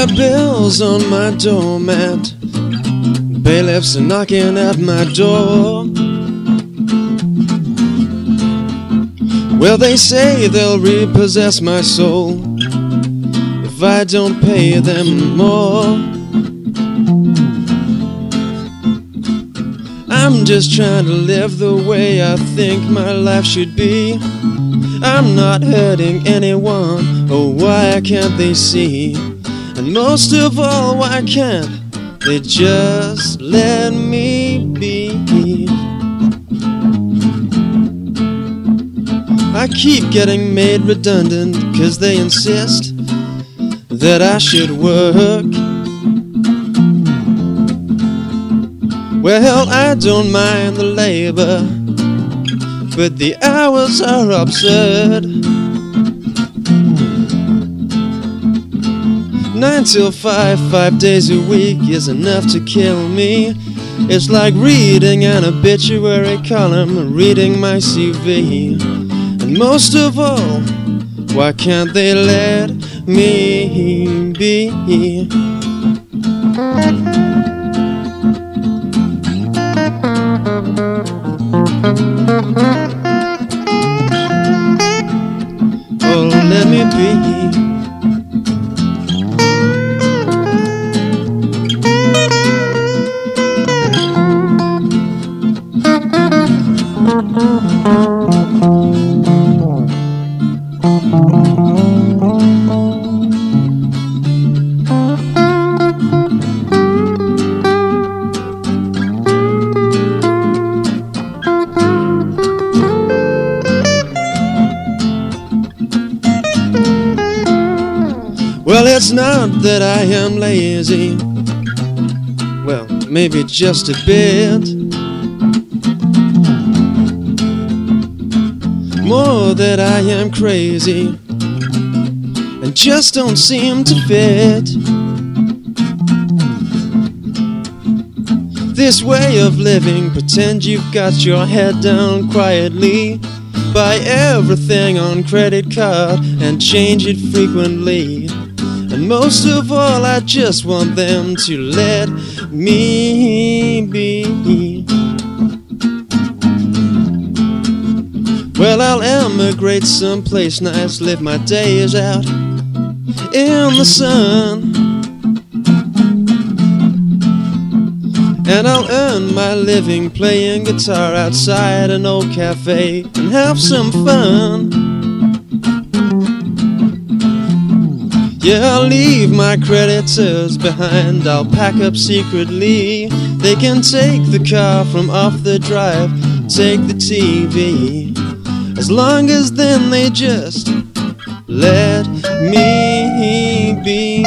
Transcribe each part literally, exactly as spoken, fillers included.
My bills on my doormat, bailiffs are knocking at my door. Well, they say they'll repossess my soul if I don't pay them more. I'm just trying to live the way I think my life should be. I'm not hurting anyone, oh why can't they see? And most of all, why can't they just let me be? I keep getting made redundant cause they insist that I should work. Well, I don't mind the labor, but the hours are absurd. Nine till five, five days a week is enough to kill me. It's like reading an obituary column, reading my C V. And most of all, why can't they let me be? Oh, let me be. Well, it's not that I am lazy, well, maybe just a bit. More that I am crazy and just don't seem to fit. This way of living, pretend you've got your head down quietly, buy everything on credit card and change it frequently. And most of all, I just want them to let me be. Well, I'll emigrate someplace nice, live my days out in the sun, and I'll earn my living playing guitar outside an old cafe and have some fun. Yeah, I'll leave my creditors behind, I'll pack up secretly. They can take the car from off the drive, take the T V, as long as then they just let me be.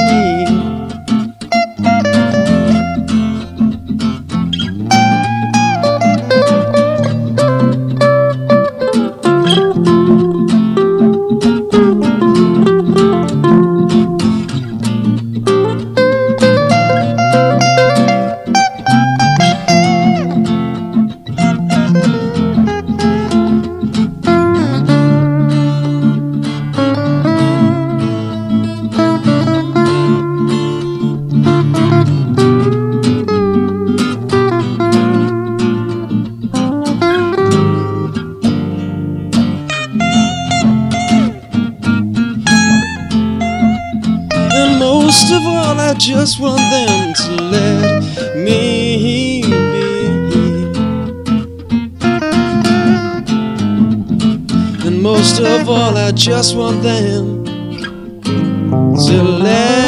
Most of all, I just want them to let me be. And most of all, I just want them to let